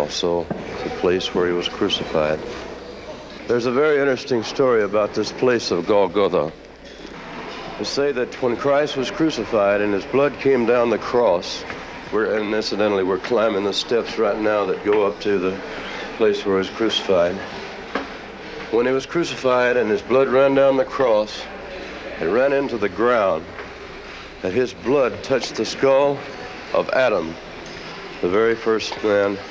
also the place where he was crucified. There's a very interesting story about this place of Golgotha. They say that when Christ was crucified and his blood came down the cross, and incidentally, we're climbing the steps right now that go up to the place where he was crucified. When he was crucified and his blood ran down the cross, it ran into the ground, that his blood touched the skull of Adam, the very first man